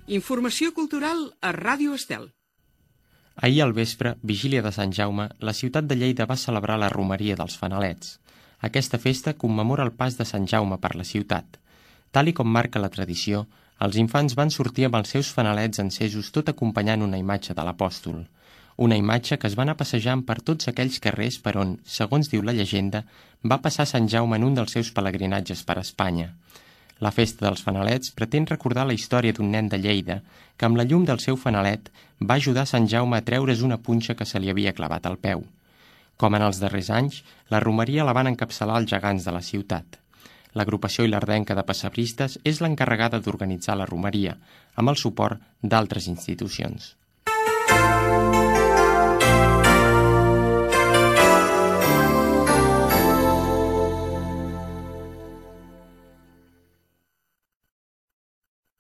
Informació cultural a Ràdio Estel. Ahir al vespre, vigília de Sant Jaume, la ciutat de Lleida va celebrar la romeria dels fanalets. Aquesta festa commemora el pas de Sant Jaume per la ciutat. Tal i com marca la tradició, els infants van sortir amb els seus fanalets encesos tot acompanyant una imatge de l'apòstol. Una imatge que es va anar passejant per tots aquells carrers per on, segons diu la llegenda, va passar Sant Jaume en un dels seus pelegrinatges per Espanya. La festa dels fanalets pretén recordar la història d'un nen de Lleida que amb la llum del seu fanalet va ajudar Sant Jaume a treure's una punxa que se li havia clavat al peu. Com en els darrers anys, la romeria la van encapçalar els gegants de la ciutat. L'agrupació ilerdenca de pessebristes és l'encarregada d'organitzar la romeria, amb el suport d'altres institucions.